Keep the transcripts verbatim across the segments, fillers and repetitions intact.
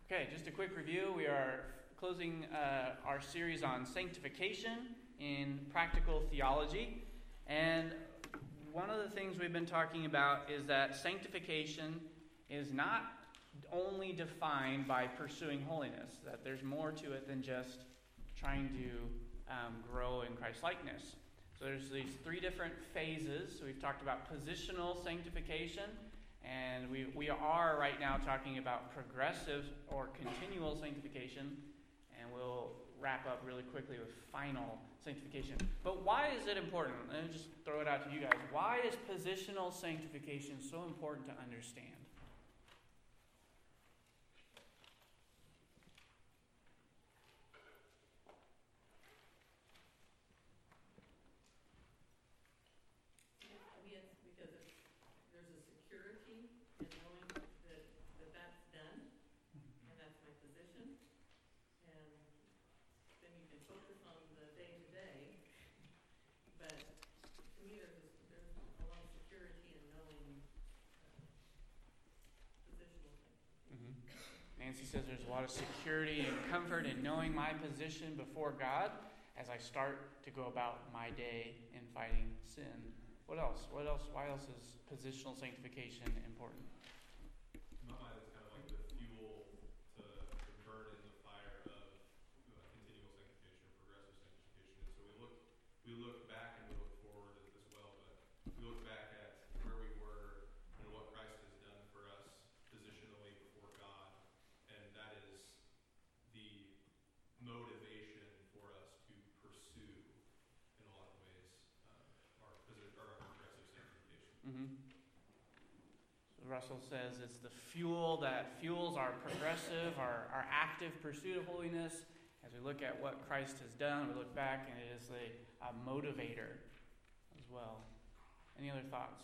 Okay, just a quick review. We are closing uh, our series on sanctification in practical theology. And one of the things we've been talking about is that sanctification is not only defined by pursuing holiness, that there's more to it than just trying to um, grow in Christ-likeness. So there's these three different phases. So we've talked about positional sanctification, and we we are right now talking about progressive or continual sanctification, and we'll wrap up really quickly with final sanctification. But why is it important? Let me just throw it out to you guys. Why is positional sanctification so important to understand? Nancy says there's a lot of security and comfort in knowing my position before God as I start to go about my day in fighting sin. What else? What else? Why else is positional sanctification important? In my mind, it's kind of like the fuel to, to burn in the fire of uh, continual sanctification or progressive sanctification. And so we look, we look back and we look forward as well, but we look back at where we were and what Christ has done for us positionally before God. And that is the motivation for us to pursue, in a lot of ways, uh, our, our progressive sanctification. Mm-hmm. So Russell says it's the fuel that fuels our progressive, our, our active pursuit of holiness. As we look at what Christ has done, we look back, and it is a, a motivator as well. Any other thoughts?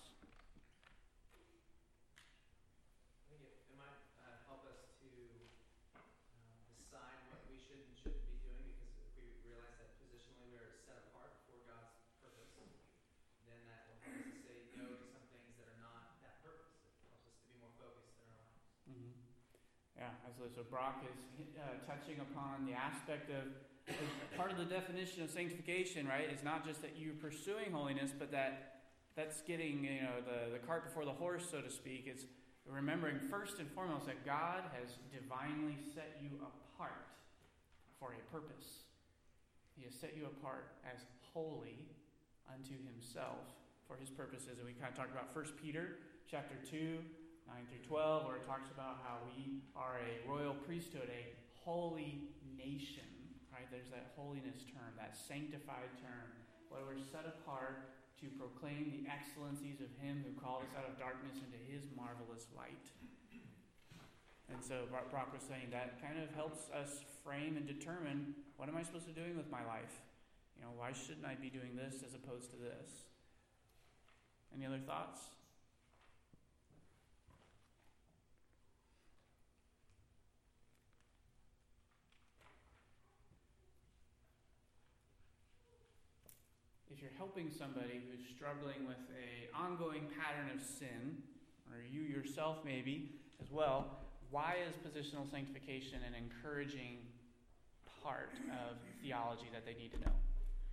Yeah, absolutely. So Brock is uh, touching upon the aspect of part of the definition of sanctification, right? Is not just that you're pursuing holiness, but that that's getting, you know, the, the cart before the horse, so to speak. It's remembering first and foremost that God has divinely set you apart for a purpose. He has set you apart as holy unto himself for his purposes. And we kind of talked about First Peter chapter two, nine through twelve, where it talks about how we are a royal priesthood, a holy nation, right? There's that holiness term, that sanctified term, where we're set apart to proclaim the excellencies of him who called us out of darkness into his marvelous light. And so Brock was saying that kind of helps us frame and determine, what am I supposed to be doing with my life? You know, why shouldn't I be doing this as opposed to this? Any other thoughts? If you're helping somebody who's struggling with an ongoing pattern of sin, or you yourself maybe as well, why is positional sanctification an encouraging part of theology that they need to know?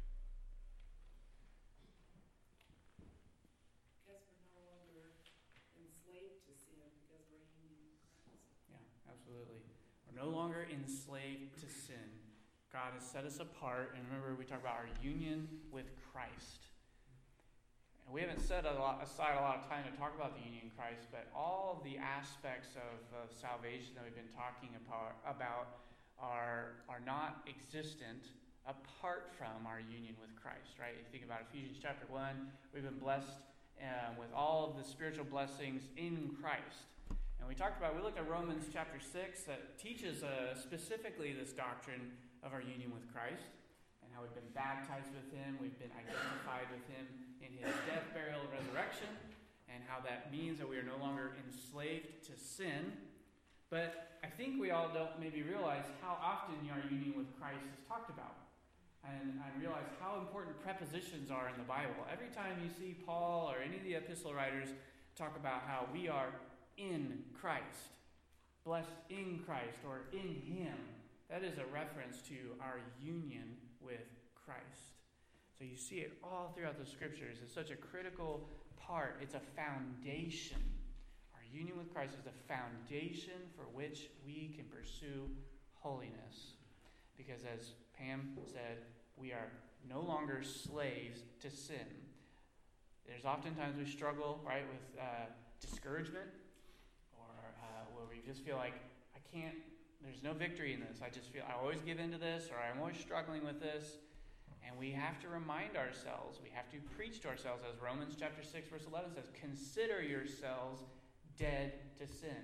Because we're no longer enslaved to sin because we're union with Christ. Yeah, absolutely. We're no longer enslaved to sin. God has set us apart, and remember we talked about our union with Christ. And we haven't set a lot, aside a lot of time to talk about the union in Christ, but all of the aspects of, of salvation that we've been talking about, about are, are not existent apart from our union with Christ, right? If you think about Ephesians chapter one, we've been blessed um, with all of the spiritual blessings in Christ. And we talked about, we looked at Romans chapter six that teaches uh, specifically this doctrine of our union with Christ, and how we've been baptized with him, we've been identified with him in his death, burial, and resurrection, and how that means that we are no longer enslaved to sin. But I think we all don't maybe realize how often our union with Christ is talked about, and, and realize how important prepositions are in the Bible. Every time you see Paul or any of the epistle writers talk about how we are in Christ, blessed in Christ or in Him. That is a reference to our union with Christ. So you see it all throughout the Scriptures. It's such a critical part. It's a foundation. Our union with Christ is the foundation for which we can pursue holiness. Because as Pam said, we are no longer slaves to sin. There's oftentimes we struggle, right, with uh, discouragement, or uh, where we just feel like, I can't, there's no victory in this. I just feel, I always give into this, or I'm always struggling with this. And we have to remind ourselves, we have to preach to ourselves, as Romans chapter six, verse eleven says, consider yourselves dead to sin.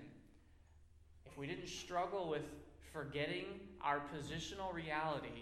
If we didn't struggle with forgetting our positional reality,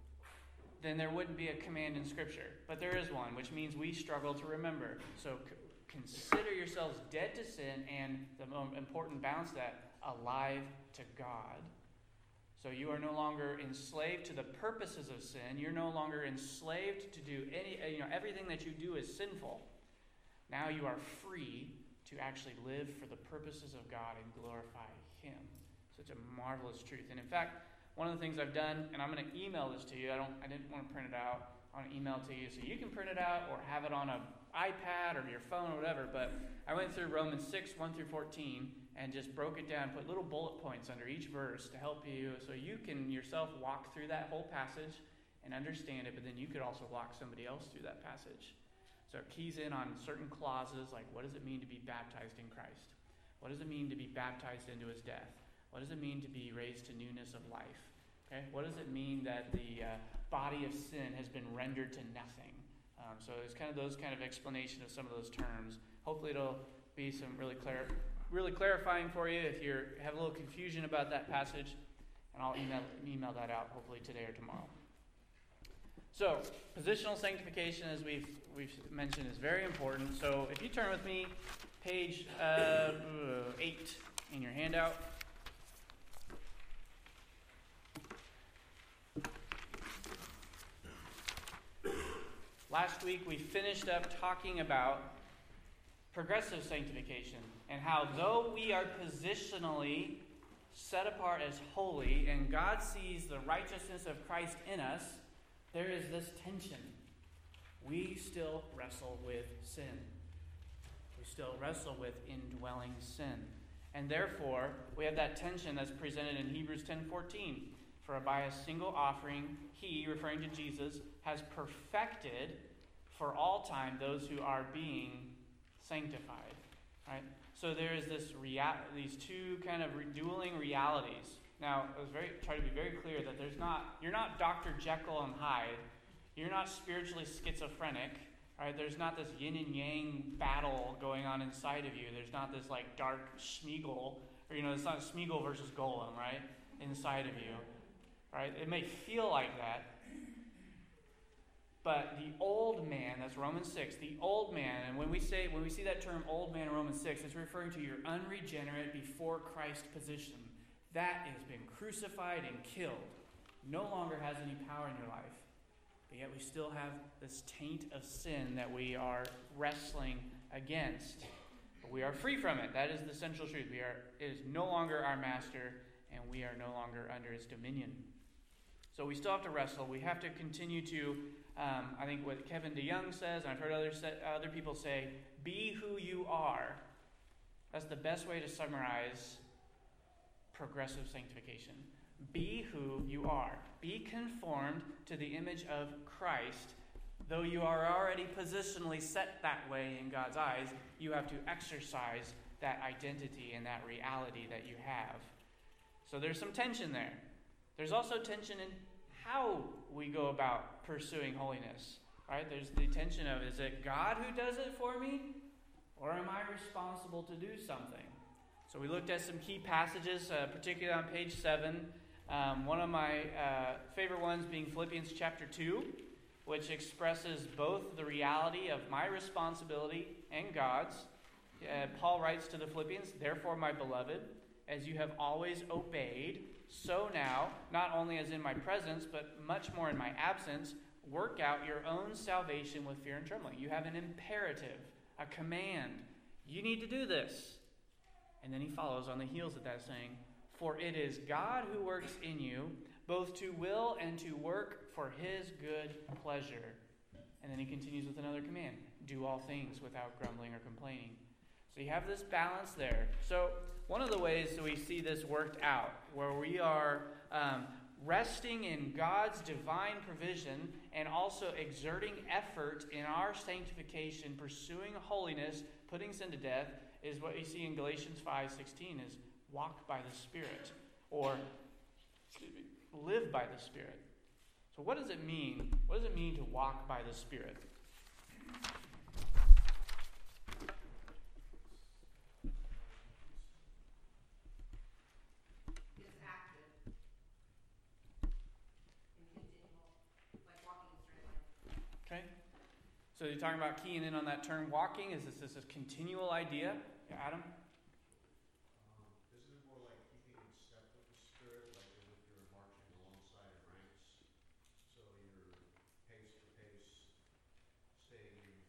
then there wouldn't be a command in Scripture. But there is one, which means we struggle to remember. So c- consider yourselves dead to sin, and the most important balance to that, alive to God. So you are no longer enslaved to the purposes of sin. You're no longer enslaved to do any, you know, everything that you do is sinful. Now you are free to actually live for the purposes of God and glorify Him. Such a marvelous truth. And in fact, one of the things I've done, and I'm going to email this to you. I don't, I didn't want to print it out. I want to email it to you so you can print it out or have it on an iPad or your phone or whatever. But I went through Romans six, one through fourteen, and just broke it down, put little bullet points under each verse to help you, so you can yourself walk through that whole passage and understand it, but then you could also walk somebody else through that passage. So it keys in on certain clauses, like what does it mean to be baptized in Christ? What does it mean to be baptized into His death? What does it mean to be raised to newness of life? Okay, what does it mean that the uh, body of sin has been rendered to nothing? Um, so it's kind of those kind of explanation of some of those terms. Hopefully it'll be some really clear, really clarifying for you if you have a little confusion about that passage, and I'll email email that out hopefully today or tomorrow. So positional sanctification, as we've we've mentioned, is very important. So if you turn with me, page uh, eight in your handout. Last week we finished up talking about progressive sanctification and how though we are positionally set apart as holy and God sees the righteousness of Christ in us, there is this tension. We still wrestle with sin. We still wrestle with indwelling sin. And therefore, we have that tension that's presented in Hebrews ten fourteen. For by a single offering, He, referring to Jesus, has perfected for all time those who are being sanctified. Right? So there is this rea- these two kind of re- dueling realities. Now, I was very try to be very clear that there's not you're not Doctor Jekyll and Hyde. You're not spiritually schizophrenic. Right? There's not this yin and yang battle going on inside of you. There's not this like dark Smeagol, or you know, it's not Smeagol versus Golem, right? Inside of you. Right? It may feel like that. But the old man, that's Romans six, the old man, and when we say when we see that term old man in Romans six, it's referring to your unregenerate before Christ position. That has been crucified and killed. No longer has any power in your life. But yet we still have this taint of sin that we are wrestling against. But we are free from it. That is the central truth. We are it is no longer our master, and we are no longer under its dominion. So we still have to wrestle. We have to continue to, um, I think what Kevin DeYoung says, and I've heard others say, other people say, be who you are. That's the best way to summarize progressive sanctification. Be who you are. Be conformed to the image of Christ. Though you are already positionally set that way in God's eyes, you have to exercise that identity and that reality that you have. So there's some tension there. There's also tension in how we go about pursuing holiness, right? There's the tension of, is it God who does it for me? Or am I responsible to do something? So we looked at some key passages, uh, particularly on page seven. Um, one of my uh, favorite ones being Philippians chapter two, which expresses both the reality of my responsibility and God's. Uh, Paul writes to the Philippians, therefore, my beloved, as you have always obeyed, so now, not only as in my presence, but much more in my absence, work out your own salvation with fear and trembling. You have an imperative, a command. You need to do this. And then he follows on the heels of that saying, for it is God who works in you, both to will and to work for his good pleasure. And then he continues with another command. Do all things without grumbling or complaining. So you have this balance there. So one of the ways that we see this worked out, where we are um, resting in God's divine provision and also exerting effort in our sanctification, pursuing holiness, putting sin to death, is what you see in Galatians five sixteen, is walk by the Spirit, or excuse me, live by the Spirit. So what does it mean? What does it mean to walk by the Spirit? It's active and continual, like walking a straight line. Okay. So you're talking about keying in on that term walking. Is this this a continual idea? Yeah, Adam? Um, isn't it more like keeping in step with the Spirit, like as if you're marching alongside in ranks? So you're pace to pace, staying in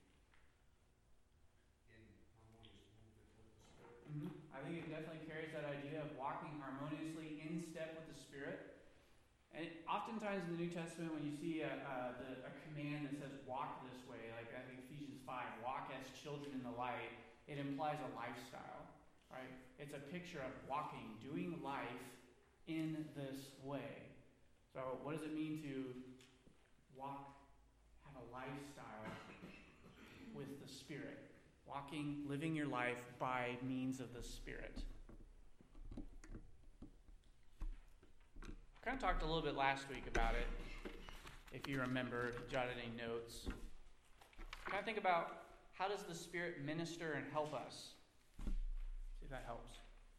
harmonious movement with the Spirit. Mm-hmm. I think it definitely carries that idea of walking harmoniously in step with the Spirit. And it, oftentimes in the New Testament, when you see a, a, the, a command that says walk this way, like I think Ephesians five, walk as children in the light, it implies a lifestyle, right? It's a picture of walking, doing life in this way. So what does it mean to walk, have a lifestyle with the Spirit? Walking, living your life by means of the Spirit. Kind of talked a little bit last week about it, if you remember, if you jotted any notes. Kind of think about, how does the Spirit minister and help us? See if that helps.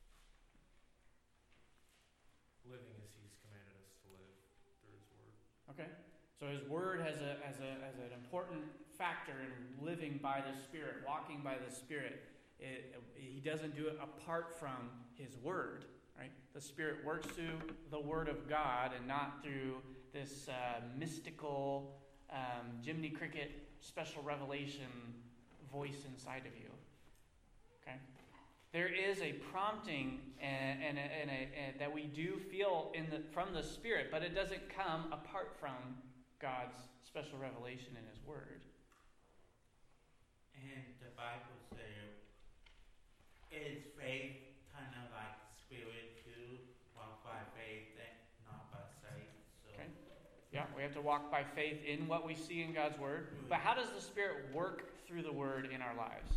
Living as he's commanded us to live through his word. Okay. So his word has a as a as an important factor in living by the Spirit, walking by the Spirit. It, he doesn't do it apart from his word, right? The Spirit works through the word of God and not through this uh, mystical um, Jiminy Cricket special revelation voice inside of you. Okay? There is a prompting and, and, a, and, a, and that we do feel in the from the Spirit, but it doesn't come apart from God's special revelation in his word. And the Bible says, is faith kind of like spirit too? Walk by faith and not by sight. So. Okay. Yeah, we have to walk by faith in what we see in God's word. But how does the Spirit work through the word in our lives?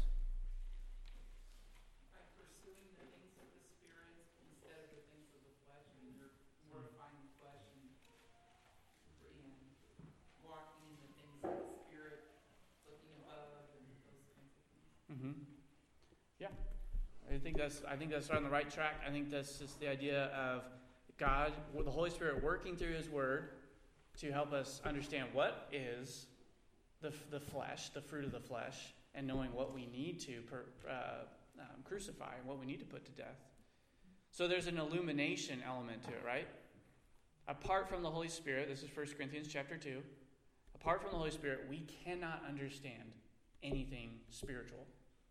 By pursuing the things of the Spirit instead of the things of the flesh, I mean, you're mortifying the flesh and, and walking in the things of the Spirit, looking above and those kinds of things. Mm-hmm. Yeah. I think that's I think that's on the right track. I think that's just the idea of God, the Holy Spirit working through his word to help us understand what is the the flesh, the fruit of the flesh, and knowing what we need to per, uh, um, crucify and what we need to put to death. So there's an illumination element to it, right? Apart from the Holy Spirit, this is First Corinthians chapter two, apart from the Holy Spirit, we cannot understand anything spiritual.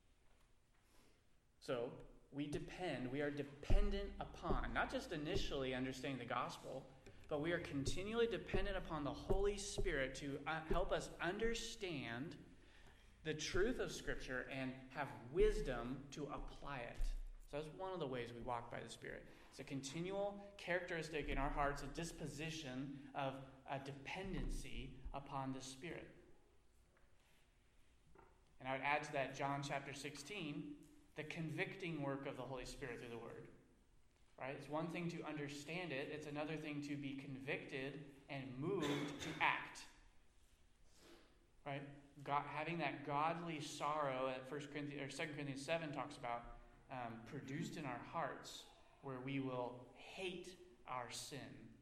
So we depend, we are dependent upon, not just initially understanding the gospel, but we are continually dependent upon the Holy Spirit to uh, help us understand the truth of Scripture and have wisdom to apply it. So that's one of the ways we walk by the Spirit. It's a continual characteristic in our hearts, a disposition of a dependency upon the Spirit. And I would add to that John chapter sixteen, the convicting work of the Holy Spirit through the Word. Right? It's one thing to understand it. It's another thing to be convicted and moved to act. Right? God, having that godly sorrow that First Corinthians or Second Corinthians seven talks about, um, produced in our hearts, where we will hate our sin.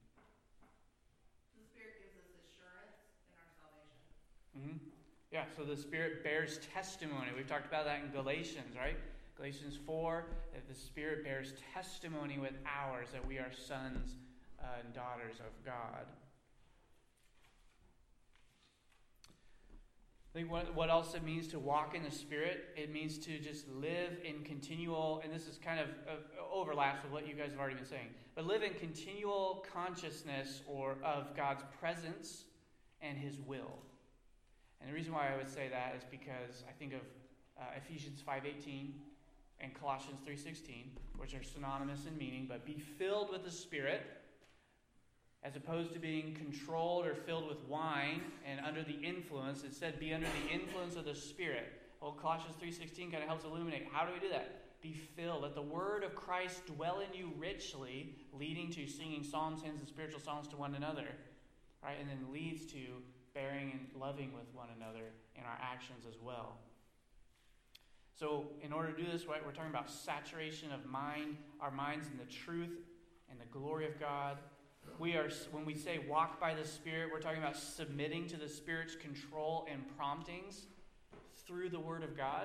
The Spirit gives us assurance in our salvation. Mm-hmm. Yeah. So the Spirit bears testimony. We've talked about that in Galatians, right? Galatians four, that the Spirit bears testimony with ours that we are sons uh, and daughters of God. I think what, what else it means to walk in the Spirit, it means to just live in continual, and this is kind of uh, overlaps with what you guys have already been saying, but live in continual consciousness or of God's presence and His will. And the reason why I would say that is because I think of uh, Ephesians five eighteen and Colossians three sixteen, which are synonymous in meaning, but be filled with the Spirit, as opposed to being controlled or filled with wine and under the influence. Instead, be under the influence of the Spirit. Well, Colossians three sixteen kind of helps illuminate. How do we do that? Be filled. Let the word of Christ dwell in you richly, leading to singing psalms, hymns, and spiritual songs to one another. Right? And then leads to bearing and loving with one another in our actions as well. So in order to do this, right, we're talking about saturation of mind, our minds in the truth and the glory of God. We are, when we say walk by the Spirit, we're talking about submitting to the Spirit's control and promptings through the Word of God.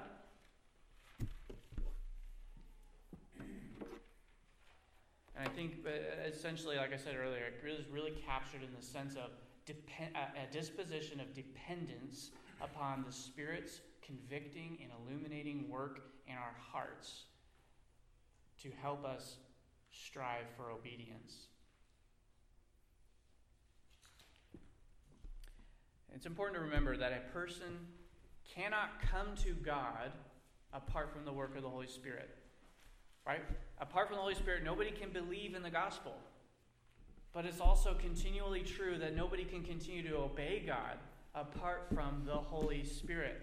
And I think essentially, like I said earlier, it is really captured in the sense of depend, a disposition of dependence upon the Spirit's convicting and illuminating work in our hearts to help us strive for obedience. It's important to remember that a person cannot come to God apart from the work of the Holy Spirit. Right? Apart from the Holy Spirit, nobody can believe in the gospel. But it's also continually true that nobody can continue to obey God apart from the Holy Spirit.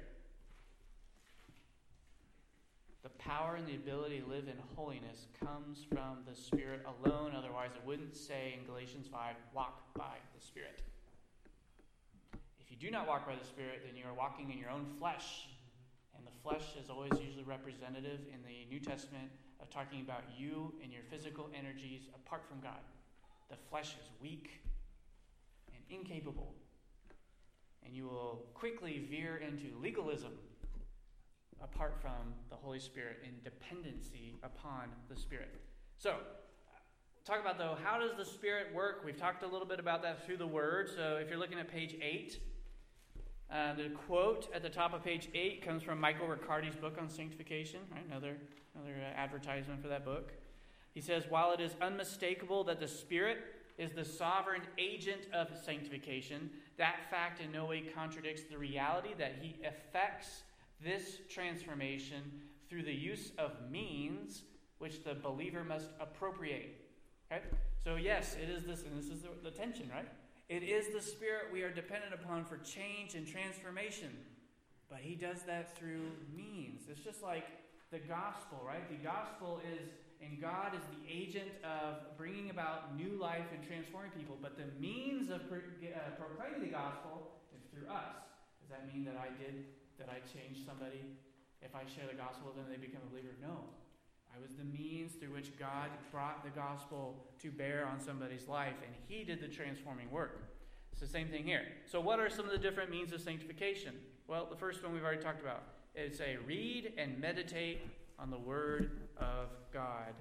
The power and the ability to live in holiness comes from the Spirit alone. Otherwise, it wouldn't say in Galatians five, walk by the Spirit. If you do not walk by the Spirit, then you are walking in your own flesh. And the flesh is always usually representative in the New Testament of talking about you and your physical energies apart from God. The flesh is weak and incapable. And you will quickly veer into legalism apart from the Holy Spirit in dependency upon the Spirit. So, talk about, though, how does the Spirit work? We've talked a little bit about that through the Word. So if you're looking at page eight, uh, the quote at the top of page eight comes from Michael Riccardi's book on sanctification, right? Another, another uh, advertisement for that book. He says, while it is unmistakable that the Spirit is the sovereign agent of sanctification, that fact in no way contradicts the reality that He effects this transformation through the use of means which the believer must appropriate. Okay? So yes, it is this, and this is the, the tension, right? It is the Spirit we are dependent upon for change and transformation. But He does that through means. It's just like the gospel, right? The gospel is, and God is the agent of bringing about new life and transforming people. But the means of pro- uh, proclaiming the gospel is through us. Does that mean that I did, that I changed somebody? If I share the gospel, then they become a believer? No. I was the means through which God brought the gospel to bear on somebody's life, and He did the transforming work. It's the same thing here. So what are some of the different means of sanctification? Well, the first one we've already talked about. It's a read and meditate on the Word of God.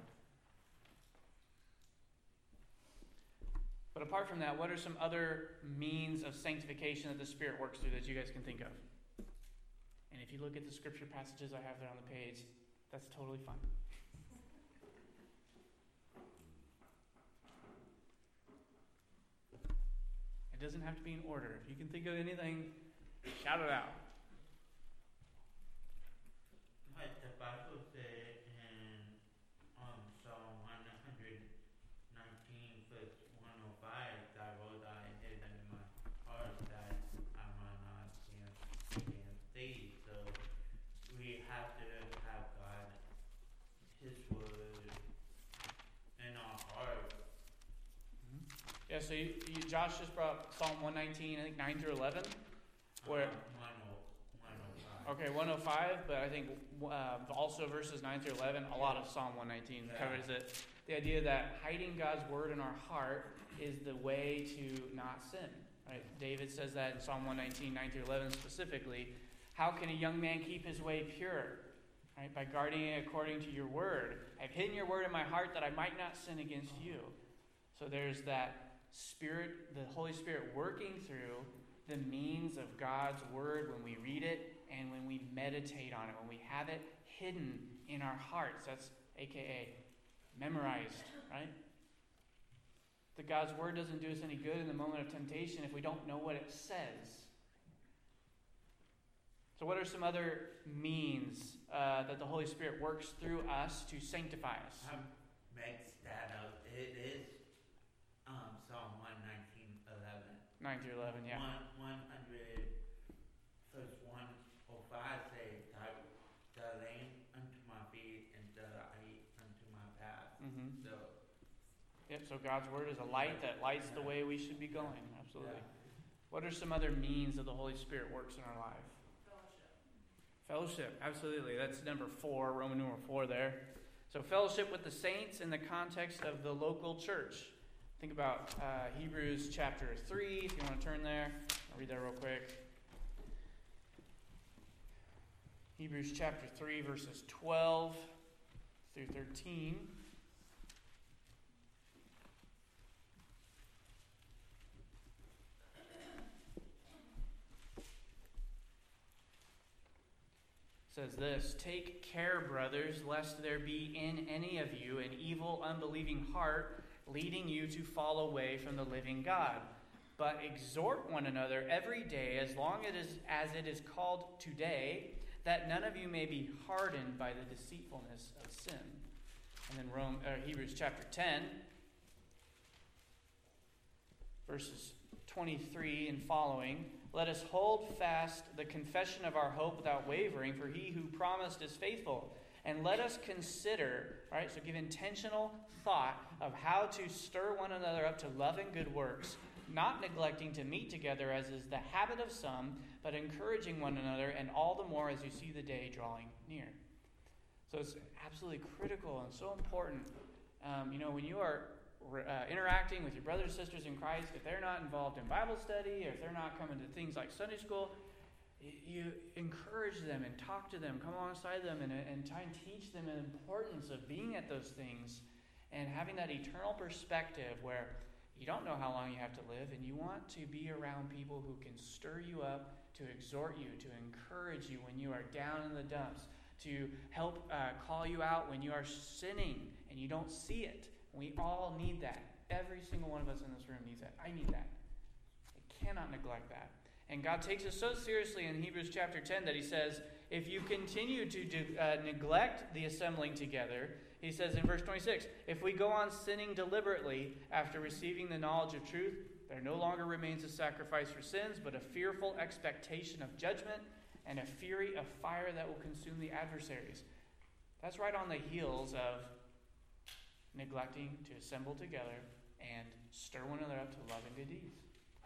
But apart from that, what are some other means of sanctification that the Spirit works through that you guys can think of? And if you look at the scripture passages I have there on the page, that's totally fine. It doesn't have to be in order. If you can think of anything, shout it out. Like the Bible said in um, Psalm one nineteen, verse one oh five, Thy word I hid in my heart that I might not sin against Thee. So we have to have God, His word in our heart. Yeah, so you, you, Josh just brought up Psalm one nineteen, I think nine through eleven. Where, Uh, one oh five. okay, one oh five, but I think uh, also verses nine through eleven, a lot of Psalm one nineteen Yeah. covers it. The idea that hiding God's word in our heart is the way to not sin. Right? David says that in Psalm one nineteen, nine through eleven specifically. How can a young man keep his way pure? Right? By guarding it according to your word. I've hidden your word in my heart that I might not sin against you. So there's that Spirit, the Holy Spirit working through the means of God's word when we read it and when we meditate on it, when we have it hidden in our hearts. That's A K A memorized, right? That God's word doesn't do us any good in the moment of temptation if we don't know what it says. So what are some other means uh, that the Holy Spirit works through us to sanctify us? Um, makes that up. It is um, Psalm one nineteen eleven. nine through eleven, yeah. One one hundred verse one oh five say, "Thy the lamp unto my feet and the light unto my path." Mm-hmm. So Yep, so God's word is a light that lights the way we should be going. Absolutely. yeah. What are some other means that the Holy Spirit works in our life? Fellowship. Fellowship, absolutely. That's number four, Roman numeral four there. So fellowship with the saints in the context of the local church. Think about uh, Hebrews chapter three, if you want to turn there. I'll read that real quick. Hebrews chapter three, verses twelve through thirteen. Says this, "Take care, brothers, lest there be in any of you an evil, unbelieving heart, leading you to fall away from the living God. But exhort one another every day, as long it is, as it is called today, that none of you may be hardened by the deceitfulness of sin." And then Rome, uh, Hebrews chapter ten, verses twenty-three and following. "Let us hold fast the confession of our hope without wavering, for he who promised is faithful. And let us consider," all right, so give intentional thought of how to stir one another up to love and good works, not neglecting to meet together as is the habit of some, but encouraging one another, and all the more as you see the day drawing near. So it's absolutely critical and so important. Um, you know, when you are Uh, interacting with your brothers and sisters in Christ, if they're not involved in Bible study, or if they're not coming to things like Sunday school, you, you encourage them and talk to them, come alongside them, and, and try and teach them the importance of being at those things and having that eternal perspective where you don't know how long you have to live, and you want to be around people who can stir you up, to exhort you, to encourage you when you are down in the dumps, to help uh, call you out when you are sinning and you don't see it. We all need that. Every single one of us in this room needs that. I need that. I cannot neglect that. And God takes us so seriously in Hebrews chapter ten that he says, if you continue to do, uh, neglect the assembling together, he says in verse twenty-six, if we go on sinning deliberately after receiving the knowledge of truth, there no longer remains a sacrifice for sins, but a fearful expectation of judgment and a fury of fire that will consume the adversaries. That's right on the heels of neglecting to assemble together and stir one another up to love and good deeds.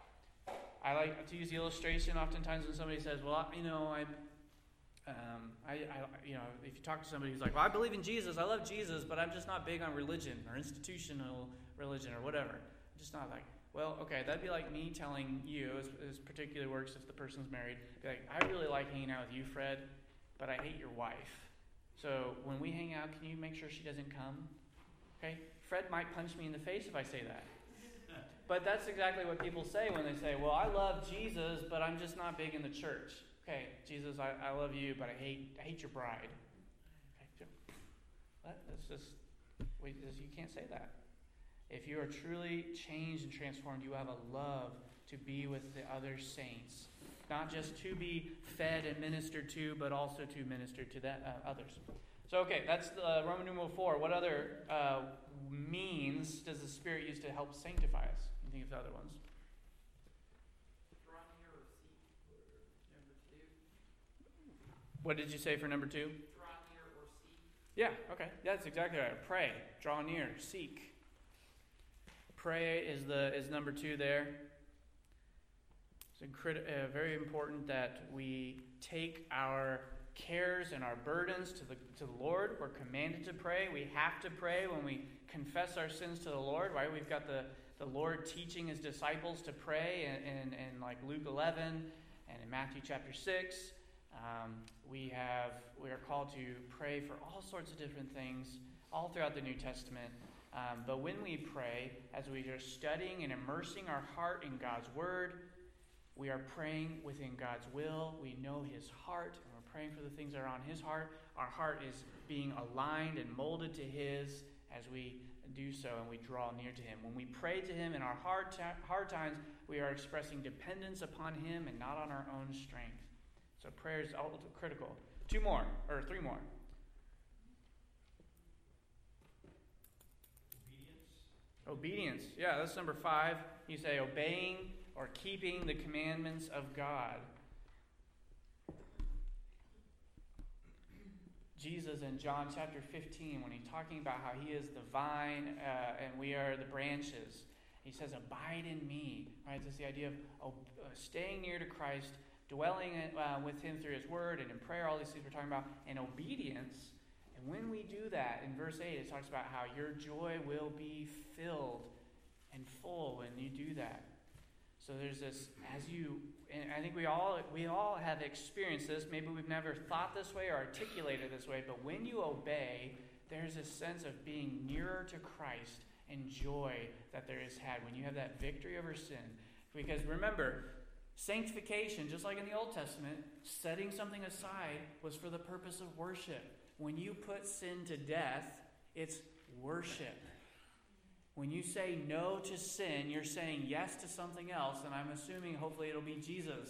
I like to use the illustration oftentimes when somebody says, well, I, you know, I'm, um, I, I, you know, if you talk to somebody who's like, well, I believe in Jesus, I love Jesus, but I'm just not big on religion or institutional religion or whatever. I'm just not like, well, okay, that'd be like me telling you, as, as particularly works if the person's married, be like, I really like hanging out with you, Fred, but I hate your wife. So when we hang out, can you make sure she doesn't come? Okay, Fred might punch me in the face if I say that. But that's exactly what people say when they say, well, I love Jesus, but I'm just not big in the church. Okay, Jesus, I, I love you, but I hate I hate your bride. Okay, what? That's just, wait, you can't say that. If you are truly changed and transformed, you have a love to be with the other saints. Not just to be fed and ministered to, but also to minister to that, uh, others. So, okay, that's uh, Roman numeral four. What other uh, means does the Spirit use to help sanctify us? You think of other ones? Draw near or seek, number two. What did you say for number two? Draw near or seek. Yeah, okay. That's exactly right. Pray, draw near, seek. Pray is the is number two there. It's incredi- uh, very important that we take our cares and our burdens to the to the Lord. We're commanded to pray. We have to pray when we confess our sins to the Lord, right? We've got the, the Lord teaching his disciples to pray in, in, in like Luke eleven and in Matthew chapter six. Um, we have we are called to pray for all sorts of different things all throughout the New Testament. Um, but when we pray, as we are studying and immersing our heart in God's Word, We are praying within God's will. We know His heart, and we're praying for the things that are on His heart. Our heart is being aligned and molded to His as we do so and we draw near to Him. When we pray to Him in our hard, ta- hard times, we are expressing dependence upon Him and not on our own strength. So prayer is critical. Two more, or three more. Obedience. Obedience. Yeah, that's number five. You say obeying or keeping the commandments of God. Jesus in John chapter fifteen, when he's talking about how He is the vine uh, and we are the branches, He says, abide in me. Right? That's the idea of uh, staying near to Christ, dwelling uh, with Him through His Word and in prayer, all these things we're talking about, and obedience. And when we do that, in verse eight, it talks about how your joy will be filled and full when you do that. So there's this, as you, and I think we all we all have experienced this. Maybe we've never thought this way or articulated this way, but when you obey, there's a sense of being nearer to Christ and joy that there is had when you have that victory over sin. Because remember, sanctification, just like in the Old Testament, setting something aside was for the purpose of worship. When you put sin to death, it's worship. When you say no to sin, you're saying yes to something else, and I'm assuming hopefully it'll be Jesus.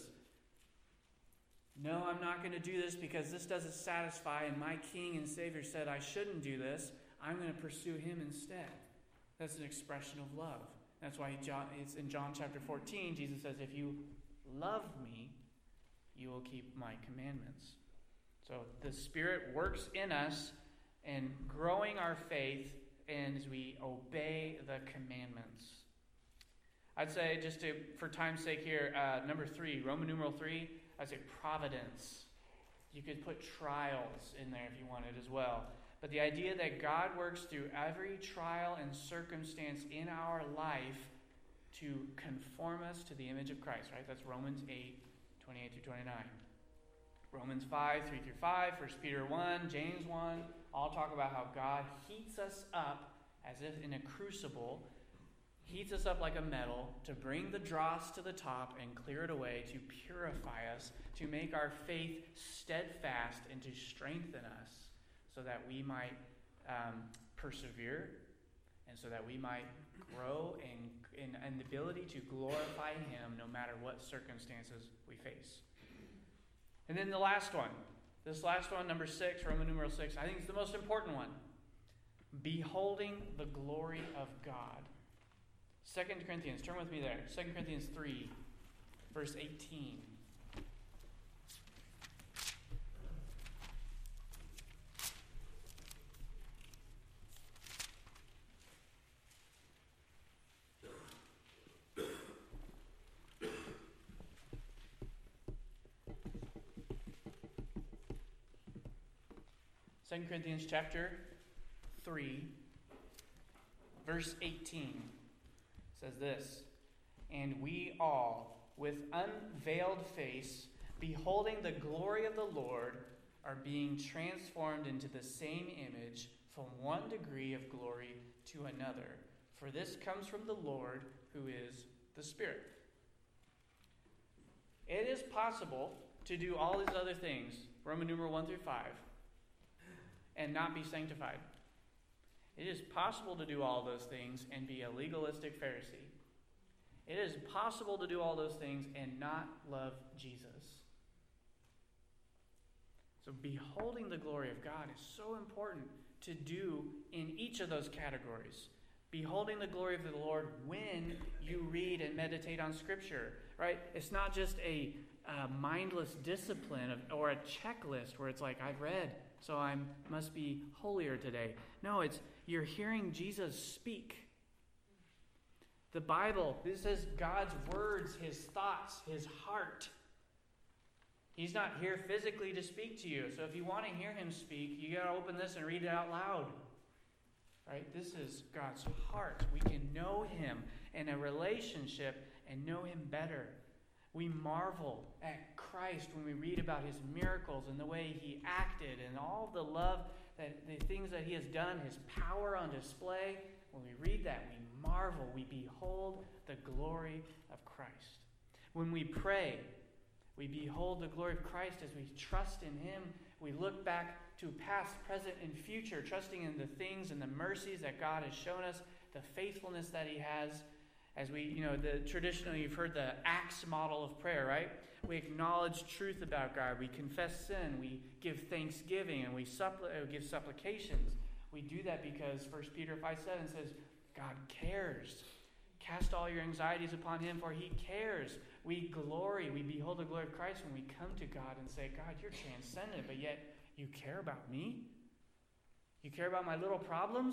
No, I'm not going to do this because this doesn't satisfy, and my King and Savior said I shouldn't do this. I'm going to pursue Him instead. That's an expression of love. That's why it's in John chapter fourteen, Jesus says, if you love me, you will keep my commandments. So the Spirit works in us and growing our faith and as we obey the commandments. I'd say, just to, for time's sake here, uh, number three, Roman numeral three, I'd say providence. You could put trials in there if you wanted as well. But the idea that God works through every trial and circumstance in our life to conform us to the image of Christ, right? That's Romans eight, twenty-eight through twenty-nine. Romans five, three through five, First Peter one, James one, all talk about how God heats us up as if in a crucible, heats us up like a metal to bring the dross to the top and clear it away, to purify us, to make our faith steadfast and to strengthen us so that we might um, persevere and so that we might grow in, in, in the ability to glorify Him no matter what circumstances we face. And then the last one. This last one, number six, Roman numeral six, I think it's the most important one. Beholding the glory of God. Second Corinthians, turn with me there. Second Corinthians three, verse eighteen. Second Corinthians chapter three, verse eighteen says this, and we all, with unveiled face, beholding the glory of the Lord, are being transformed into the same image from one degree of glory to another. For this comes from the Lord, who is the Spirit. It is possible to do all these other things, Roman numeral one through five, and not be sanctified. It is possible to do all those things and be a legalistic Pharisee. It is possible to do all those things and not love Jesus. So beholding the glory of God is so important to do in each of those categories. Beholding the glory of the Lord when you read and meditate on Scripture, right? It's not just a uh, mindless discipline of, or a checklist where it's like, I've read, so I must be holier today. No, it's you're hearing Jesus speak. The Bible, this is God's words, His thoughts, His heart. He's not here physically to speak to you. So if you want to hear Him speak, you got to open this and read it out loud. Right? This is God's heart. We can know Him in a relationship and know Him better. We marvel at Christ when we read about His miracles and the way He acted and all the love, that the things that He has done, His power on display. When we read that, we marvel. We behold the glory of Christ. When we pray, we behold the glory of Christ as we trust in Him. We look back to past, present, and future, trusting in the things and the mercies that God has shown us, the faithfulness that He has. As we, you know, the traditionally you've heard the Acts model of prayer, right? We acknowledge truth about God. We confess sin. We give thanksgiving, and we suppl- uh, give supplications. We do that because First Peter five seven says, God cares. Cast all your anxieties upon Him, for He cares. We glory, we behold the glory of Christ when we come to God and say, God, you're transcendent, but yet you care about me? You care about my little problems?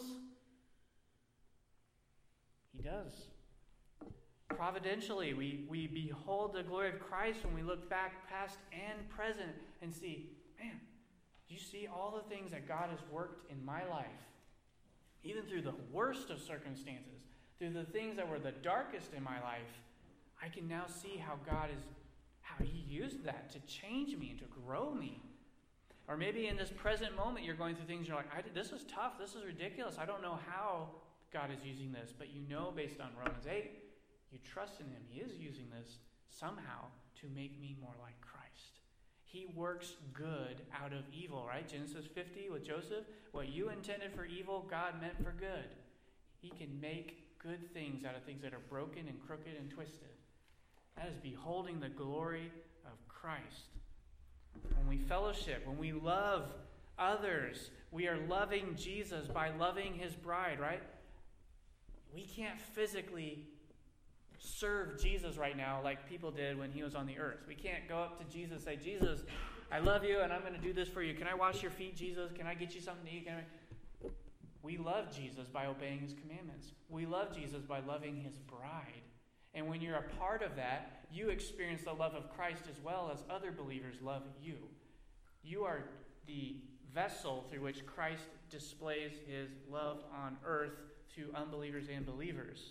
He does. Providentially, we, we behold the glory of Christ when we look back past and present and see, man, do you see all the things that God has worked in my life? Even through the worst of circumstances, through the things that were the darkest in my life, I can now see how God is, how He used that to change me and to grow me. Or maybe in this present moment, you're going through things, you're like, I, this is tough, this is ridiculous, I don't know how God is using this. But you know, based on Romans eight, you trust in Him. He is using this somehow to make me more like Christ. He works good out of evil, right? Genesis fifty with Joseph, what you intended for evil, God meant for good. He can make good things out of things that are broken and crooked and twisted. That is beholding the glory of Christ. When we fellowship, when we love others, we are loving Jesus by loving His bride, right? We can't physically serve Jesus right now like people did when He was on the earth. We can't go up to Jesus and say, Jesus, I love you and I'm going to do this for you. Can I wash your feet, Jesus? Can I get you something to eat? Can I... We love Jesus by obeying His commandments. We love Jesus by loving His bride. And when you're a part of that, you experience the love of Christ as well as other believers love you. You are the vessel through which Christ displays His love on earth to unbelievers and believers.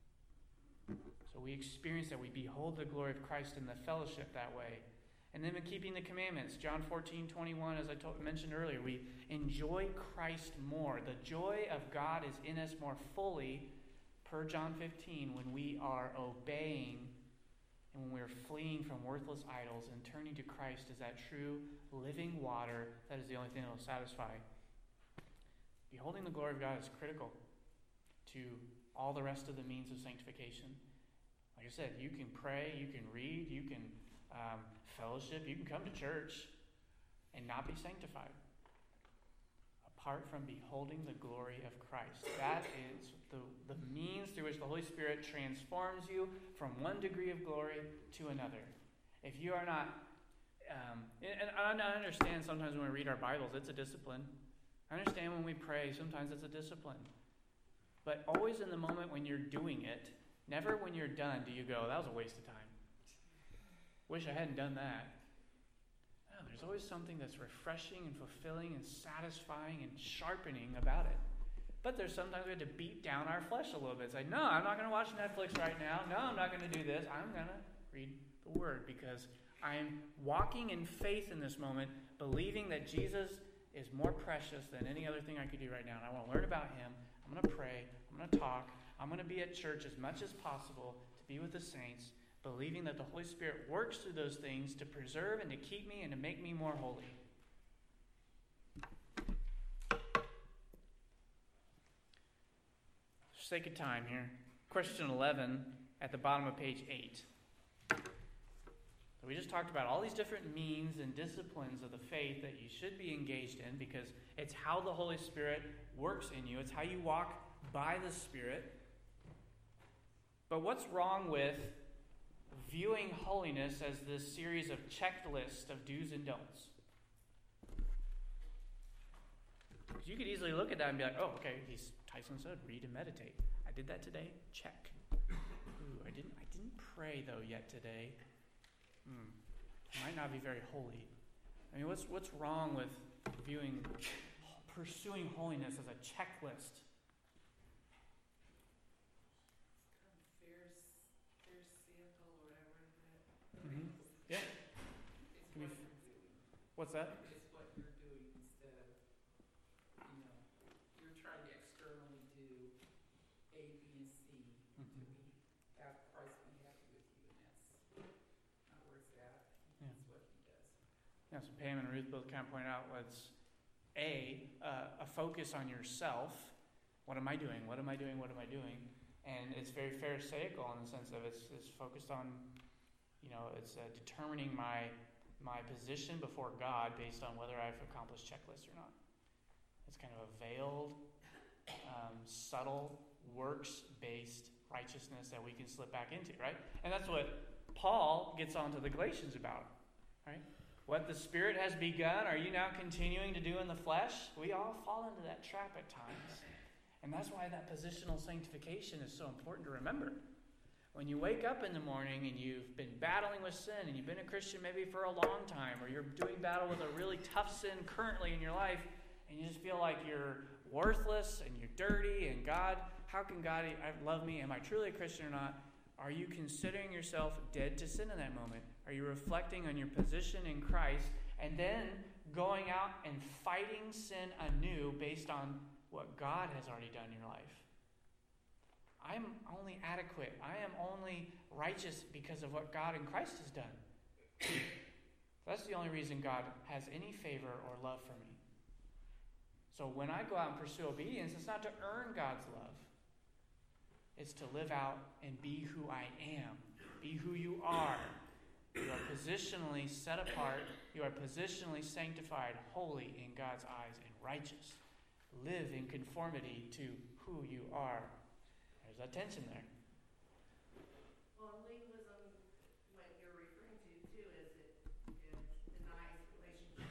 So we experience that. We behold the glory of Christ in the fellowship that way. And then in keeping the commandments, John fourteen twenty-one, as I told, mentioned earlier, we enjoy Christ more. The joy of God is in us more fully, per John fifteen, when we are obeying and when we're fleeing from worthless idols and turning to Christ as that true living water that is the only thing that will satisfy. Beholding the glory of God is critical to all the rest of the means of sanctification. Like I said, you can pray, you can read, you can um, fellowship, you can come to church and not be sanctified apart from beholding the glory of Christ. That is the, the means through which the Holy Spirit transforms you from one degree of glory to another. If you are not, um, and I understand sometimes when we read our Bibles, it's a discipline. I understand when we pray, sometimes it's a discipline. But always in the moment when you're doing it, never when you're done do you go, that was a waste of time. Wish I hadn't done that. No, there's always something that's refreshing and fulfilling and satisfying and sharpening about it. But there's sometimes we have to beat down our flesh a little bit. Say, no, I'm not going to watch Netflix right now. No, I'm not going to do this. I'm going to read the Word because I'm walking in faith in this moment, believing that Jesus is more precious than any other thing I could do right now. And I want to learn about Him. I'm going to pray. I'm going to talk. I'm going to be at church as much as possible to be with the saints, believing that the Holy Spirit works through those things to preserve and to keep me and to make me more holy. For sake of time here, question eleven at the bottom of page eight. So we just talked about all these different means and disciplines of the faith that you should be engaged in because it's how the Holy Spirit works in you. It's how you walk by the Spirit. But what's wrong with viewing holiness as this series of checklists of do's and don'ts? Because you could easily look at that and be like, oh, okay, he's, Tyson said, read and meditate. I did that today. Check. Ooh, I didn't I didn't pray, though, yet today. Hmm. Might not be very holy. I mean, what's what's wrong with viewing, pursuing holiness as a checklist? Mm-hmm. Yeah. It's what you're doing. What's that? It's what you're doing instead of, you know, you're trying to externally do A, B, and C Mm-hmm. to be, have Christ be happy with you, and that's you know, so Pam and Ruth both kind of pointed out was A, uh, a focus on yourself. What am I doing? What am I doing? What am I doing? And it's very pharisaical in the sense of it's, it's focused on, you know, it's uh, determining my my position before God based on whether I've accomplished checklists or not. It's kind of a veiled, um, subtle, works-based righteousness that we can slip back into, right? And that's what Paul gets onto the Galatians about, right? What the Spirit has begun, are you now continuing to do in the flesh? We all fall into that trap at times. And that's why that positional sanctification is so important to remember. When you wake up in the morning and you've been battling with sin and you've been a Christian maybe for a long time, or you're doing battle with a really tough sin currently in your life, and you just feel like you're worthless and you're dirty and God, how can God love me? Am I truly a Christian or not? Are you considering yourself dead to sin in that moment? Are you reflecting on your position in Christ and then going out and fighting sin anew based on what God has already done in your life? I'm only adequate. I am only righteous because of what God in Christ has done. That's the only reason God has any favor or love for me. So when I go out and pursue obedience, it's not to earn God's love. It's to live out and be who I am. Be who you are. You are positionally set apart. You are positionally sanctified, holy in God's eyes, and righteous. Live in conformity to who you are. There's that tension there. Well, legalism, what you're referring to too, is it, it denies relationship.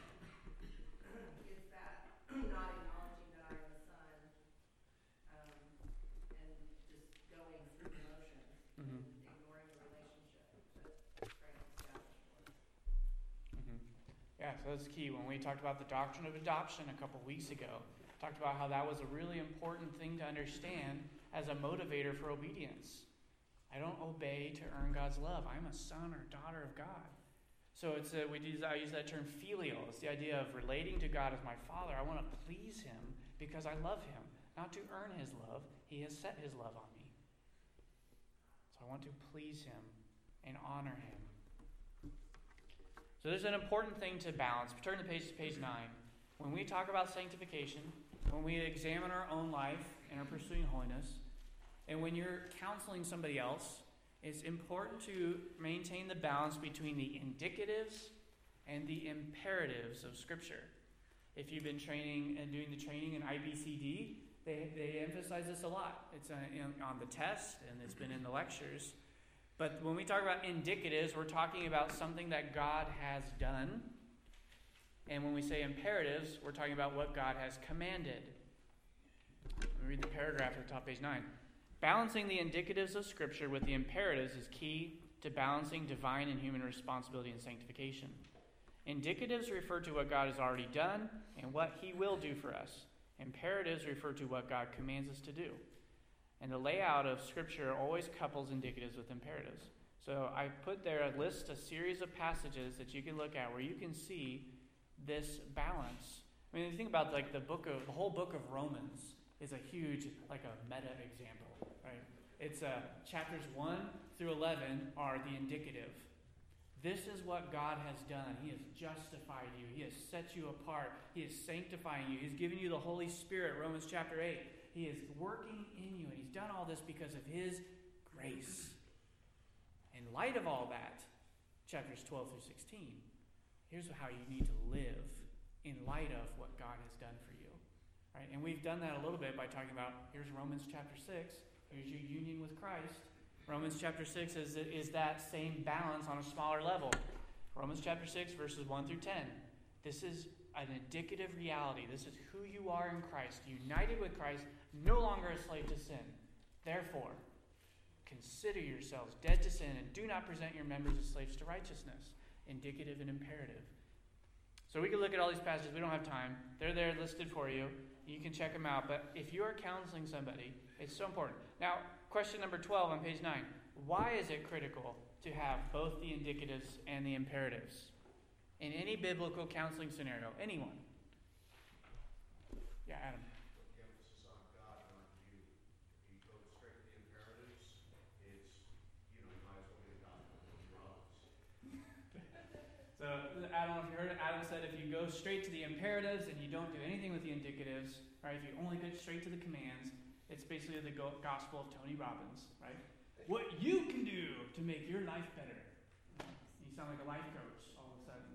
It's that not acknowledging that I am a son, um, and just going through the motions, Mm-hmm. and ignoring the relationship that Christ established for us. Mm-hmm. Yeah, so that's key. When we talked about the doctrine of adoption a couple weeks ago, talked about how that was a really important thing to understand as a motivator for obedience. I don't obey to earn God's love. I'm a son or daughter of God. So it's a, we use, I use that term filial. It's the idea of relating to God as my Father. I want to please Him because I love Him, not to earn His love. He has set His love on me. So I want to please Him and honor Him. So there's an important thing to balance. Turn the page to page nine. When we talk about sanctification, when we examine our own life and are pursuing holiness, and when you're counseling somebody else, it's important to maintain the balance between the indicatives and the imperatives of Scripture. If you've been training and doing the training in I B C D, they, they emphasize this a lot. It's on the test, and it's been in the lectures. But when we talk about indicatives, we're talking about something that God has done. And when we say imperatives, we're talking about what God has commanded. Let me read the paragraph at the top, page nine. Balancing the indicatives of Scripture with the imperatives is key to balancing divine and human responsibility and sanctification. Indicatives refer to what God has already done and what He will do for us. Imperatives refer to what God commands us to do. And the layout of Scripture always couples indicatives with imperatives. So I put there a list, a series of passages that you can look at where you can see this balance. I mean, if you think about like the book of the whole book of Romans is a huge, like a meta example, right? It's uh, chapters one through eleven are the indicative. This is what God has done. He has justified you. He has set you apart. He is sanctifying you. He's given you the Holy Spirit, Romans chapter eight. He is working in you, and He's done all this because of His grace. In light of all that, chapters twelve through sixteen, here's how you need to live in light of what God has done for you. Right? And we've done that a little bit by talking about, here's Romans chapter six. Here's your union with Christ. Romans chapter six is, is that same balance on a smaller level. Romans chapter six, verses one through ten. This is an indicative reality. This is who you are in Christ. United with Christ, no longer a slave to sin. Therefore, consider yourselves dead to sin and do not present your members as slaves to righteousness. Indicative and imperative. So we can look at all these passages. We don't have time. They're there listed for you. You can check them out. But if you are counseling somebody, it's so important. Now, question number twelve on page nine. Why is it critical to have both the indicatives and the imperatives in any biblical counseling scenario? Anyone? Yeah, Adam. Put the emphasis on God, not you. If you go straight to the imperatives, it's, you know, you might as well be the gospel of Romans. So, Adam, if you heard Adam that if you go straight to the imperatives and you don't do anything with the indicatives, right? If you only go straight to the commands, it's basically the go- gospel of Tony Robbins, right? What you can do to make your life better. You sound like a life coach all of a sudden.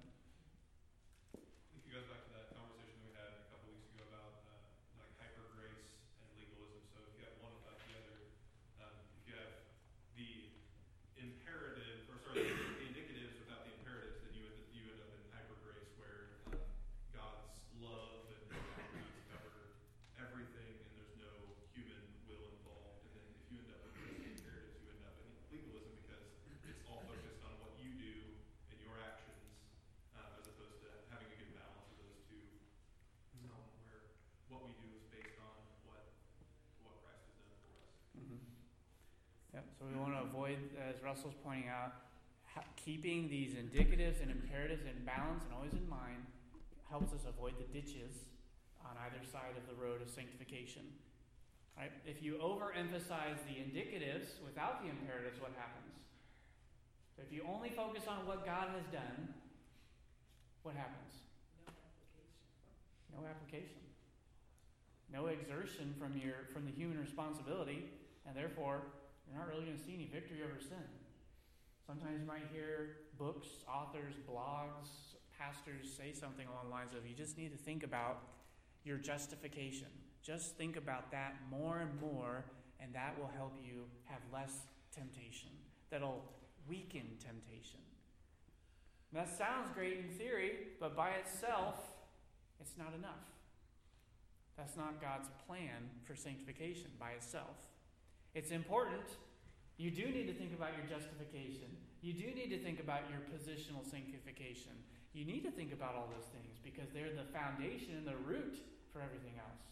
If you go back to that conversation that we had a couple weeks ago about uh, like hyper grace and legalism, so if you have one without the other, um, if you have the imperative, or sorry, the, the indicatives without the imperatives, then you end, you end up in hyper grace where um, God's love and boundaries cover everything and there's no human will involved. And then if you end up in the imperatives, you end up in legalism because it's all focused on what you do and your actions, uh, as opposed to having a good balance of those two, um, where what we do is based on what what Christ has done for us. Mm-hmm. Yep. So we want to avoid, as Russell's pointing out, ha- keeping these indicatives and imperatives in balance and always in mind helps us avoid the ditches on either side of the road of sanctification. Right? If you overemphasize the indicatives without the imperatives, what happens? So if you only focus on what God has done, what happens? No application. No application. No exertion from your from the human responsibility, and therefore you're not really going to see any victory over sin. Sometimes you might hear books, authors, blogs, pastors say something along the lines of, you just need to think about your justification. Just think about that more and more, and that will help you have less temptation. That'll weaken temptation. And that sounds great in theory, but by itself, it's not enough. That's not God's plan for sanctification by itself. It's important. You do need to think about your justification. You do need to think about your positional sanctification. You need to think about all those things because they're the foundation and the root for everything else.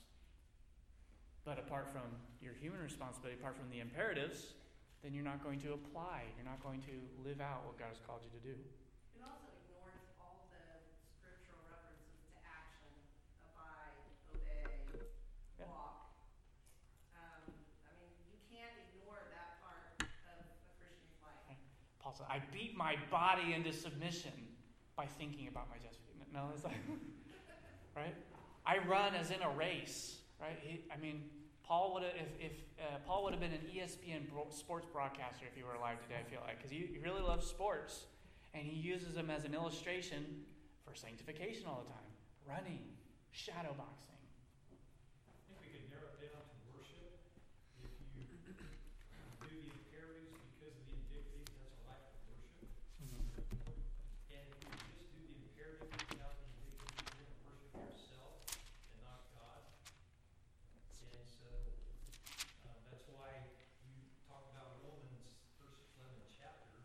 But apart from your human responsibility, apart from the imperatives, then you're not going to apply. You're not going to live out what God has called you to do. It also ignores all the scriptural references to action, abide, obey, Yeah. walk. Um, I mean, you can't ignore that part of a Christian's life. Paul said, I beat my body into submission by thinking about my justification. No, it's like, right? I run as in a race, right? He, I mean, Paul would have, if, if uh, Paul would have been an E S P N bro- sports broadcaster if he were alive today, I feel like, because he, he really loves sports, and he uses them as an illustration for sanctification all the time. Running, shadow boxing. I think we could narrow it down to worship. If you do the imperatives because of the indicatives, that's a life of worship. And if you just do the imperatives without the indicatives, you're going to worship yourself and not God. And so uh, that's why you talk about Romans first eleven chapters.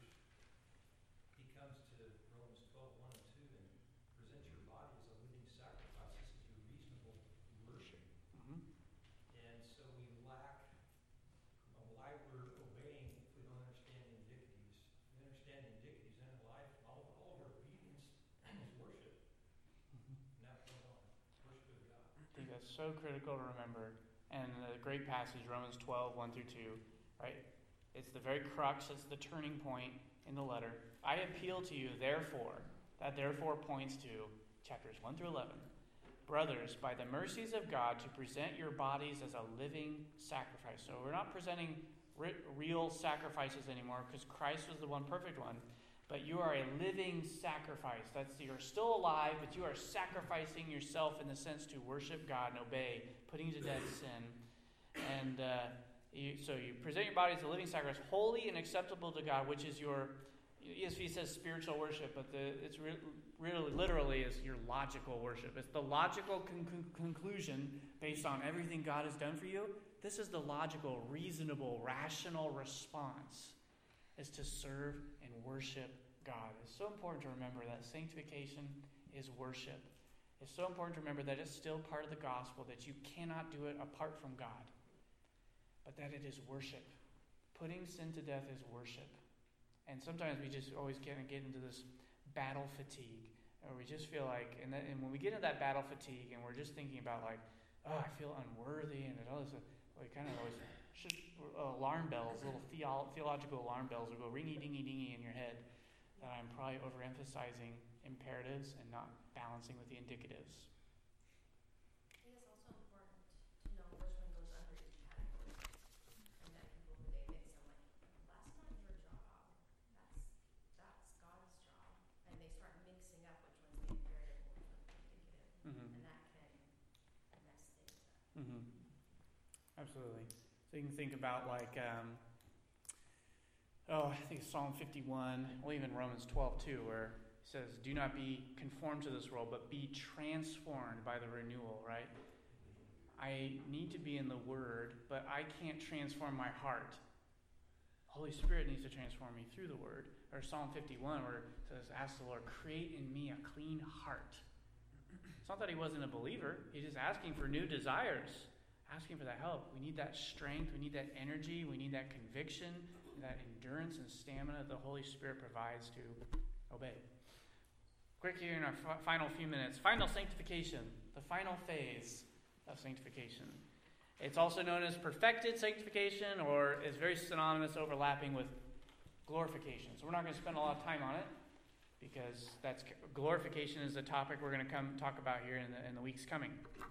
He comes to Romans twelve, one and two, and presents your body as a living sacrifice. This is your reasonable worship. Mm-hmm. And so we lack uh, why we're obeying if we don't understand the indicatives. If we understand the indicatives in our life, all, all of our obedience is worship. Mm-hmm. From that point on, worship of God. I think that's so critical to remember. And the great passage, Romans twelve, one through two, right? It's the very crux, it's the turning point in the letter. I appeal to you, therefore, that therefore points to chapters one through eleven. Brothers, by the mercies of God, to present your bodies as a living sacrifice. So we're not presenting re- real sacrifices anymore because Christ was the one perfect one. But you are a living sacrifice. That's, you're still alive, but you are sacrificing yourself in the sense to worship God and obey, putting to death sin. And uh, you, so you present your body as a living sacrifice, holy and acceptable to God, which is your, E S V says spiritual worship, but the, it's re- really, literally is your logical worship. It's the logical con- con- conclusion based on everything God has done for you. This is the logical, reasonable, rational response, is to serve and worship God. It's so important to remember that sanctification is worship. It's so important to remember that it's still part of the gospel, that you cannot do it apart from God, but that it is worship. Putting sin to death is worship. And sometimes we just always kind of get into this battle fatigue, or we just feel like, and, that, and when we get into that battle fatigue and we're just thinking about like, oh, I feel unworthy, and all this, we kind of always, should, uh, alarm bells, little theo- theological alarm bells will go ringy dingy dingy in your head. that I'm probably overemphasizing imperatives and not balancing with the indicatives. I think it's also important to know which one goes under each category. And that people, they mix them like, that's not your job. That's that's God's job. And they start mixing up which one's the imperative and which one's the indicative. Mm-hmm. And that can mess things up. Mm-hmm. Absolutely. So you can think about like, um, oh, I think it's Psalm fifty-one, well, even Romans twelve too, where it says, do not be conformed to this world, but be transformed by the renewal, right? I need to be in the Word, but I can't transform my heart. Holy Spirit needs to transform me through the Word. Or Psalm fifty-one, where it says, ask the Lord, create in me a clean heart. It's not that he wasn't a believer. He's just asking for new desires, asking for that help. We need that strength. We need that energy. We need that conviction, that endurance and stamina that the Holy Spirit provides to obey. Quick here in our f- final few minutes. Final sanctification, the final phase of sanctification. It's also known as perfected sanctification, or is very synonymous, overlapping with glorification. So we're not going to spend a lot of time on it, because that's glorification is a topic we're going to come talk about here in the, in the weeks coming.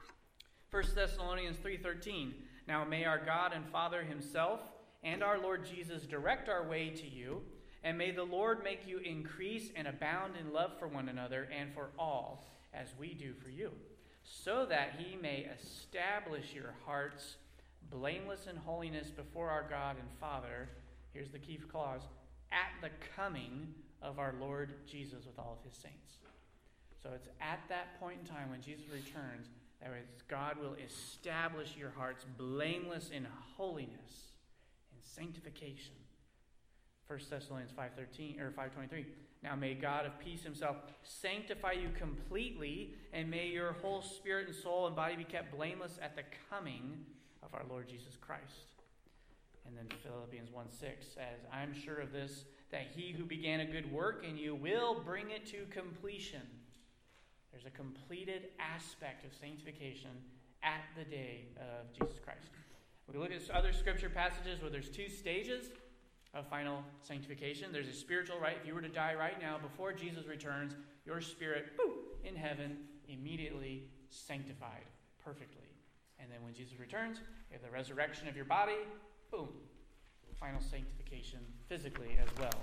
First Thessalonians three thirteen. Now may our God and Father himself and our Lord Jesus direct our way to you, and may the Lord make you increase and abound in love for one another and for all, as we do for you, so that he may establish your hearts blameless in holiness before our God and Father, here's the key clause, at the coming of our Lord Jesus with all of his saints. So it's at that point in time when Jesus returns that God will establish your hearts blameless in holiness and sanctification. First Thessalonians five thirteen or five twenty-three. Now may God of peace himself sanctify you completely, and may your whole spirit and soul and body be kept blameless at the coming of our Lord Jesus Christ. And then Philippians one six says, I'm sure of this, that he who began a good work in you will bring it to completion. There's a completed aspect of sanctification at the day of Jesus Christ. We look at other scripture passages where there's two stages of final sanctification. There's a spiritual, right? If you were to die right now before Jesus returns, your spirit, boom, in heaven, immediately sanctified perfectly. And then when Jesus returns, you have the resurrection of your body, boom, final sanctification physically as well.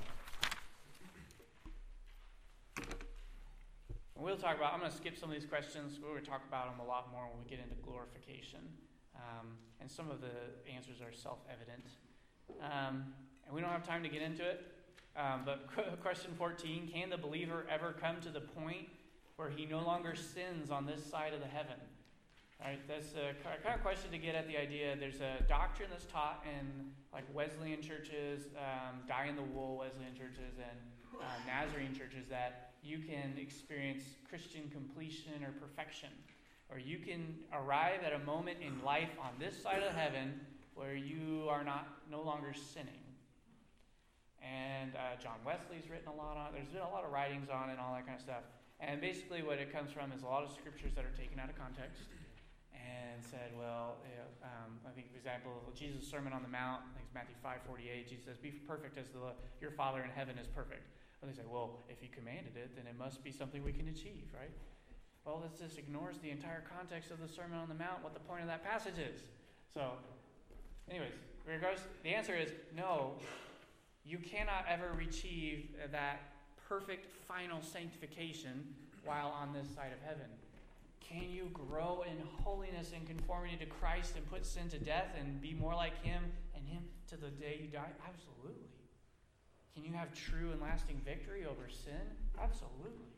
And we'll talk about, I'm going to skip some of these questions. We're going to talk about them a lot more when we get into glorification. Um, and some of the answers are self-evident. Um, and we don't have time to get into it. Um, but question fourteen, can the believer ever come to the point where he no longer sins on this side of the heaven? All right, that's a kind of question to get at the idea. There's a doctrine that's taught in like Wesleyan churches, um, dyed-in-the-wool Wesleyan churches, and uh, Nazarene churches that you can experience Christian completion or perfection, or you can arrive at a moment in life on this side of heaven where you are not no longer sinning. And uh, John Wesley's written a lot on it. There's been a lot of writings on it and all that kind of stuff. And basically what it comes from is a lot of scriptures that are taken out of context and said, well, you know, um, I think, for example, Jesus' Sermon on the Mount, I think it's Matthew five forty-eight, Jesus says, be perfect as the, your Father in heaven is perfect. Well, they say, well, if he commanded it, then it must be something we can achieve, right? Well, this just ignores the entire context of the Sermon on the Mount, what the point of that passage is. So, anyways, regards, the answer is no. You cannot ever achieve that perfect final sanctification while on this side of heaven. Can you grow in holiness and conformity to Christ and put sin to death and be more like him and him to the day you die? Absolutely. Can you have true and lasting victory over sin? Absolutely.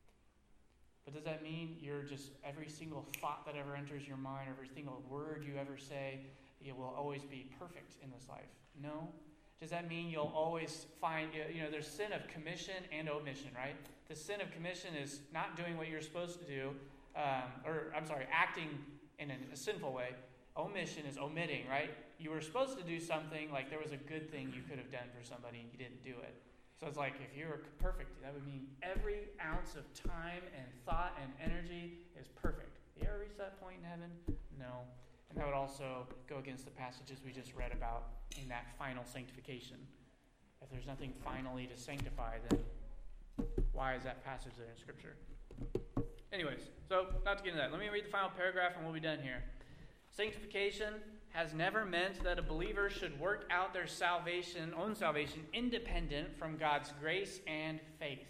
But does that mean you're just, every single thought that ever enters your mind, every single word you ever say, it will always be perfect in this life? No. Does that mean you'll always find, you know, there's sin of commission and omission, right? The sin of commission is not doing what you're supposed to do, um, or, I'm sorry, acting in a, a sinful way. Omission is omitting, right? You were supposed to do something, like there was a good thing you could have done for somebody and you didn't do it. So it's like if you were perfect, that would mean every ounce of time and thought and energy is perfect. You ever reach that point in heaven? No. And that would also go against the passages we just read about in that final sanctification. If there's nothing finally to sanctify, then why is that passage there in Scripture? Anyways, so not to get into that, let me read the final paragraph and we'll be done here. Sanctification has never meant that a believer should work out their salvation, own salvation, independent from God's grace and faith.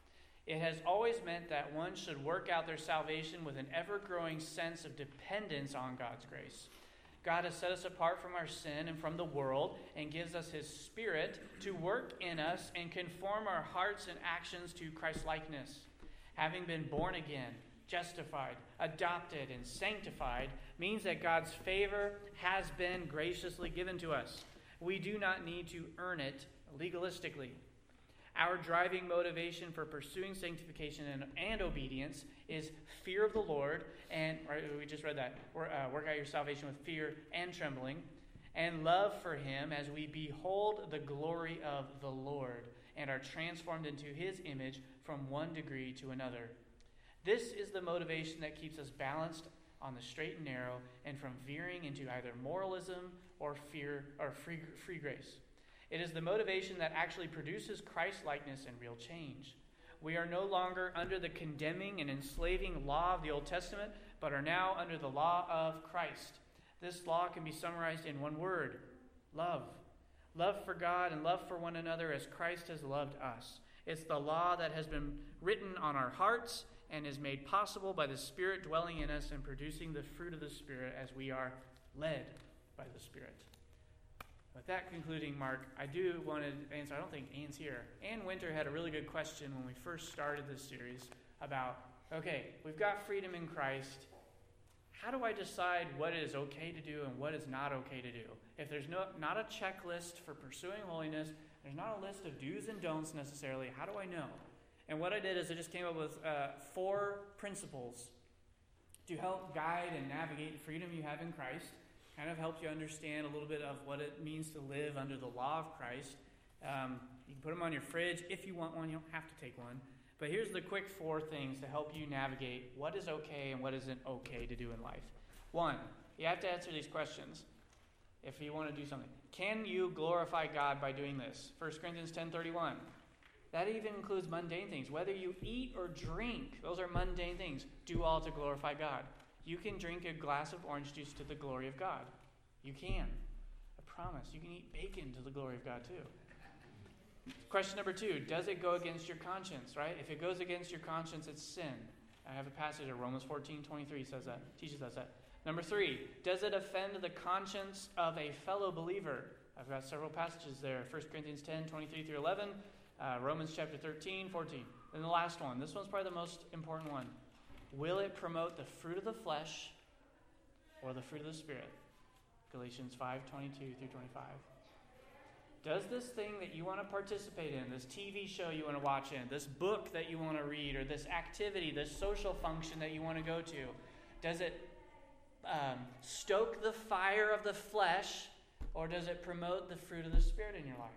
It has always meant that one should work out their salvation with an ever-growing sense of dependence on God's grace. God has set us apart from our sin and from the world and gives us His Spirit to work in us and conform our hearts and actions to Christ-likeness. Having been born again, justified, adopted, and sanctified means that God's favor has been graciously given to us. We do not need to earn it legalistically. Our driving motivation for pursuing sanctification and, and obedience is fear of the Lord, and right, we just read that, work, uh, work out your salvation with fear and trembling, and love for Him as we behold the glory of the Lord and are transformed into His image from one degree to another. This is the motivation that keeps us balanced on the straight and narrow and from veering into either moralism or fear or free, free grace. It is the motivation that actually produces Christ-likeness and real change. We are no longer under the condemning and enslaving law of the Old Testament, but are now under the law of Christ. This law can be summarized in one word: love. Love for God and love for one another as Christ has loved us. It's the law that has been written on our hearts and is made possible by the Spirit dwelling in us and producing the fruit of the Spirit as we are led by the Spirit. With that concluding, Mark, I do want to answer, I don't think Anne's here. Ann Winter had a really good question when we first started this series about, okay, we've got freedom in Christ. How do I decide what is okay to do and what is not okay to do? If there's no not a checklist for pursuing holiness, there's not a list of do's and don'ts necessarily, how do I know? And what I did is I just came up with uh, four principles to help guide and navigate the freedom you have in Christ. Kind of helps you understand a little bit of what it means to live under the law of Christ. Um, you can put them on your fridge. If you want one, you don't have to take one. But here's the quick four things to help you navigate what is okay and what isn't okay to do in life. One, you have to answer these questions if you want to do something. Can you glorify God by doing this? First Corinthians ten thirty-one. That even includes mundane things. Whether you eat or drink, those are mundane things. Do all to glorify God. You can drink a glass of orange juice to the glory of God. You can. I promise. You can eat bacon to the glory of God too. Question number two, does it go against your conscience, right? If it goes against your conscience, it's sin. I have a passage of Romans fourteen twenty-three says that, teaches us that. Number three, does it offend the conscience of a fellow believer? I've got several passages there. First Corinthians ten twenty-three through eleven, uh, Romans chapter thirteen, fourteen. And the last one, this one's probably the most important one. Will it promote the fruit of the flesh or the fruit of the Spirit? Galatians five twenty-two through twenty-five. Does this thing that you want to participate in, this T V show you want to watch in, this book that you want to read, or this activity, this social function that you want to go to, does it um, stoke the fire of the flesh, or does it promote the fruit of the Spirit in your life?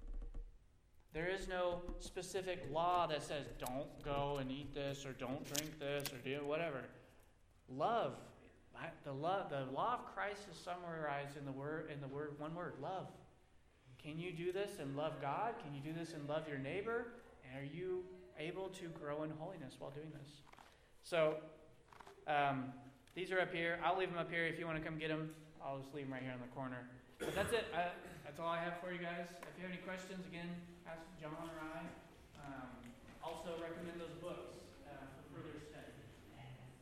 There is no specific law that says don't go and eat this or don't drink this or do whatever. Love, the love, the law of Christ is summarized in the word, in the word, one word, love. Can you do this and love God? Can you do this and love your neighbor? And are you able to grow in holiness while doing this? So, um, these are up here. I'll leave them up here if you want to come get them. I'll just leave them right here in the corner. But that's it. I, that's all I have for you guys. If you have any questions, again, ask John or I. Um, also recommend those books.